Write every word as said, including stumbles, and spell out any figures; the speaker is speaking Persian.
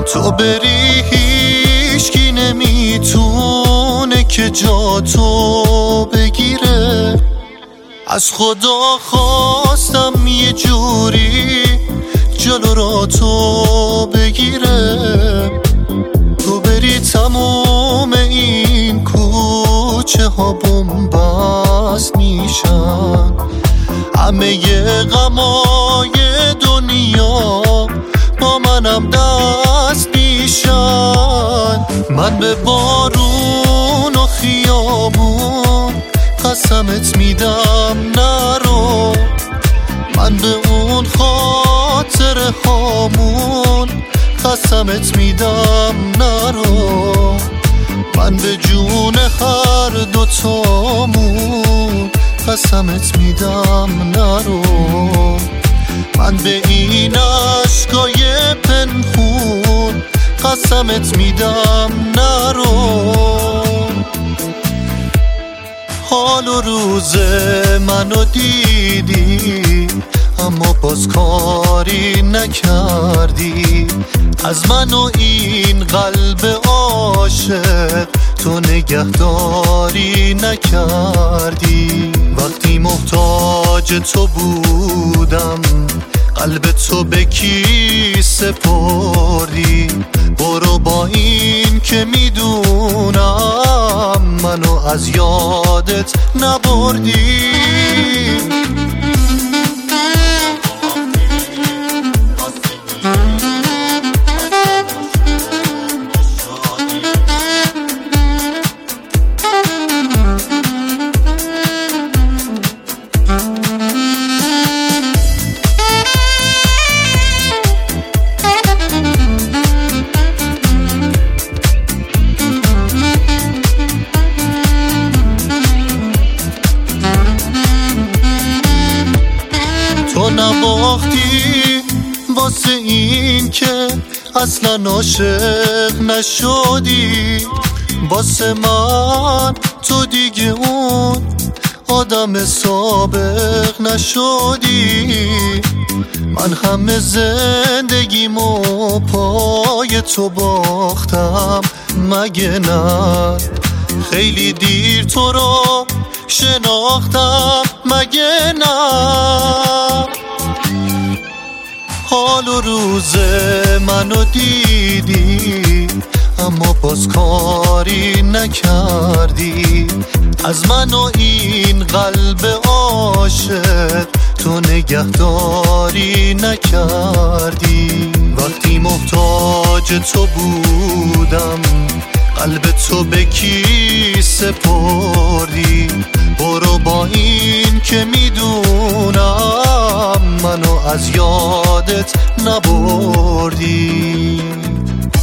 تو بری هیچکی نمیتونه که جا تو بگیره. از خدا خواستم یه جوری جلو را تو بگیره. تو بری تموم این کوچه ها بنبست میشن، همه غمای دنیا با منم دست میشن. من به بارون و خیابون قسمت میدم نرو، من به اون خاطر هامون قسمت میدم نرو، من به جون هر دوتامون قسمت میدم نرو، من به این عشقای پنهون قسمت میدم نرو. حال و روز منو دیدی اما باز کاری نکردی، از من و این قلب عاشق تو نگهداری نکردی. وقتی محتاج تو بودم قلب تو به کی سپردی؟ برو با این که میدونم منو از یادت نبردی. تو نباختی واسه این که اصلا عاشق نشدی، واسه من تو دیگه اون آدم سابق نشدی. من همه زندگیمو پای تو باختم مگه نه؟ خیلی دیر تو رو شناختم مگه نه؟ حال و روز منو دیدی اما باز کاری نکردی، از من و این قلب عاشق تو نگهداری نکردی. وقتی محتاج تو بودم قلب تو به کی سپردی؟ برو با این که میدونم منو از یادت نبردی.